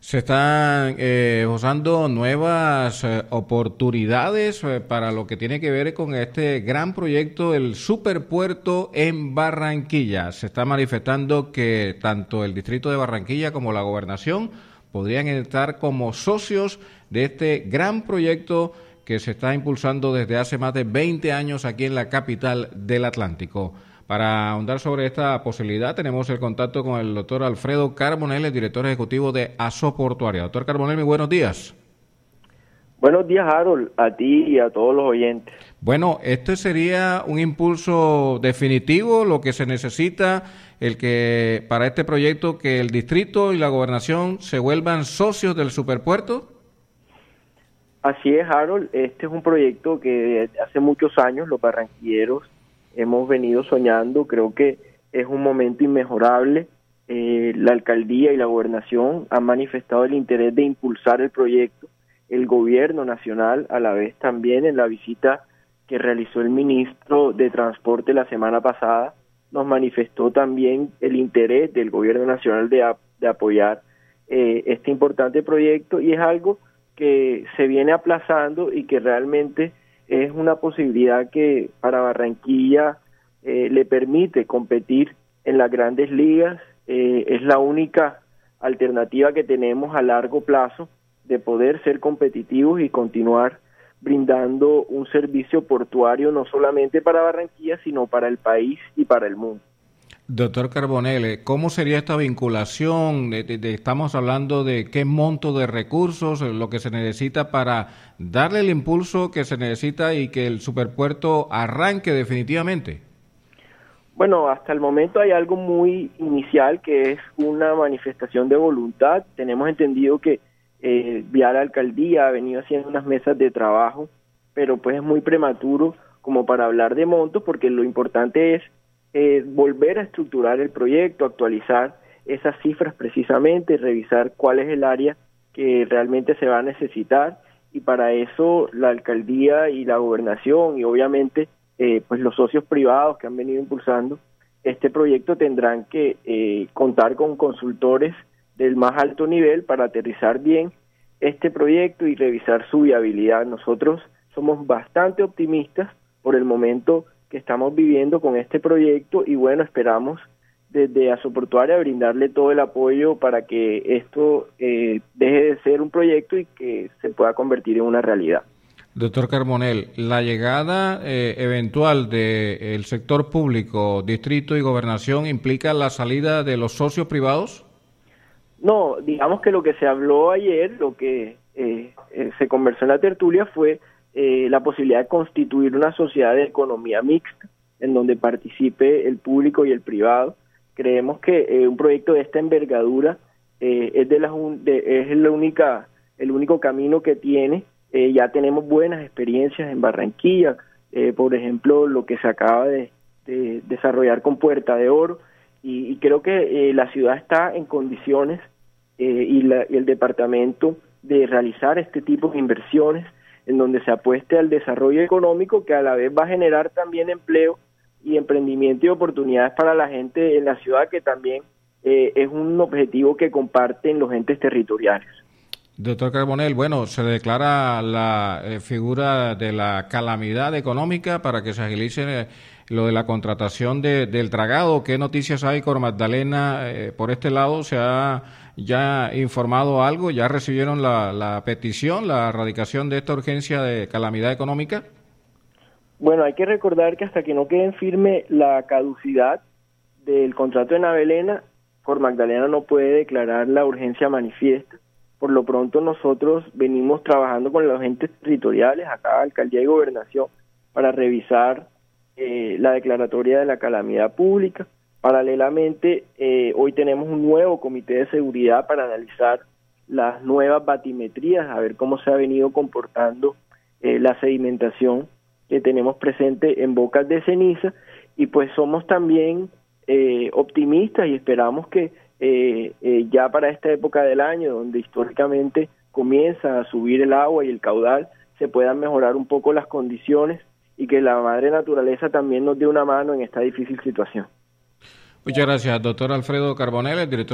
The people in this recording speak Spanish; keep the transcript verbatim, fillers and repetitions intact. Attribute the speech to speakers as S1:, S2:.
S1: Se están eh, usando nuevas eh, oportunidades eh, para lo que tiene que ver con este gran proyecto, el Superpuerto en Barranquilla. Se está manifestando que tanto el distrito de Barranquilla como la gobernación podrían estar como socios de este gran proyecto que se está impulsando desde hace más de veinte años aquí en la capital del Atlántico. Para ahondar sobre esta posibilidad, tenemos el contacto con el doctor Alfredo Carbonell, el director ejecutivo de Asoportuaria. Doctor Carbonell, muy buenos días.
S2: Buenos días, Harold, a ti y a todos los oyentes.
S1: Bueno, este sería un impulso definitivo, lo que se necesita, el que para este proyecto que el distrito y la gobernación se vuelvan socios del superpuerto.
S2: Así es, Harold. Este es un proyecto que desde hace muchos años los barranquilleros hemos venido soñando. Creo que es un momento inmejorable. Eh, la alcaldía y la gobernación han manifestado el interés de impulsar el proyecto. El gobierno nacional, a la vez también en la visita que realizó el ministro de Transporte la semana pasada, nos manifestó también el interés del gobierno nacional de, ap de apoyar eh, este importante proyecto, y es algo que se viene aplazando y que realmente es una posibilidad que para Barranquilla eh, le permite competir en las grandes ligas. Eh, es la única alternativa que tenemos a largo plazo de poder ser competitivos y continuar brindando un servicio portuario no solamente para Barranquilla, sino para el país y para el mundo.
S1: Doctor Carbonell, ¿cómo sería esta vinculación? De, de, de, estamos hablando de qué monto de recursos, lo que se necesita para darle el impulso que se necesita y que el superpuerto arranque definitivamente.
S2: Bueno, hasta el momento hay algo muy inicial, que es una manifestación de voluntad. Tenemos entendido que eh, vía la alcaldía ha venido haciendo unas mesas de trabajo, pero pues es muy prematuro como para hablar de montos, porque lo importante es Eh, volver a estructurar el proyecto, actualizar esas cifras precisamente, revisar cuál es el área que realmente se va a necesitar, y para eso la alcaldía y la gobernación y obviamente eh, pues los socios privados que han venido impulsando este proyecto tendrán que eh, contar con consultores del más alto nivel para aterrizar bien este proyecto y revisar su viabilidad. Nosotros somos bastante optimistas por el momento que estamos viviendo con este proyecto, y bueno, esperamos desde Asoportuaria brindarle todo el apoyo para que esto eh, deje de ser un proyecto y que se pueda convertir en una realidad.
S1: Doctor Carbonell, la llegada eh, eventual del sector público, distrito y gobernación, ¿implica la salida de los socios privados?
S2: No, digamos que lo que se habló ayer, lo que eh, eh, se conversó en la tertulia fue Eh, la posibilidad de constituir una sociedad de economía mixta en donde participe el público y el privado. Creemos que eh, un proyecto de esta envergadura eh, es de las un, de, es la única el único camino que tiene. Eh, ya tenemos buenas experiencias en Barranquilla, eh, por ejemplo lo que se acaba de, de desarrollar con Puerta de Oro, y, y creo que eh, la ciudad está en condiciones eh, y, la, y el departamento de realizar este tipo de inversiones en donde se apueste al desarrollo económico, que a la vez va a generar también empleo y emprendimiento y oportunidades para la gente en la ciudad, que también eh, es un objetivo que comparten los entes territoriales.
S1: Doctor Carbonell, bueno, se declara la eh, figura de la calamidad económica para que se agilice eh, lo de la contratación de, del dragado. ¿Qué noticias hay con Magdalena? Eh, por este lado, ¿se ha ya informado algo? ¿Ya recibieron la, la petición, la erradicación de esta urgencia de calamidad económica?
S2: Bueno, hay que recordar que hasta que no quede en firme la caducidad del contrato de Navelena, por Magdalena no puede declarar la urgencia manifiesta. Por lo pronto nosotros venimos trabajando con los entes territoriales, acá alcaldía y gobernación, para revisar eh, la declaratoria de la calamidad pública. Paralelamente, eh, hoy tenemos un nuevo comité de seguridad para analizar las nuevas batimetrías, a ver cómo se ha venido comportando eh, la sedimentación que tenemos presente en Bocas de Ceniza, y pues somos también eh, optimistas y esperamos que Eh, eh, ya para esta época del año, donde históricamente comienza a subir el agua y el caudal, se puedan mejorar un poco las condiciones y que la madre naturaleza también nos dé una mano en esta difícil situación.
S1: Muchas gracias, doctor Alfredo Carbonell, el director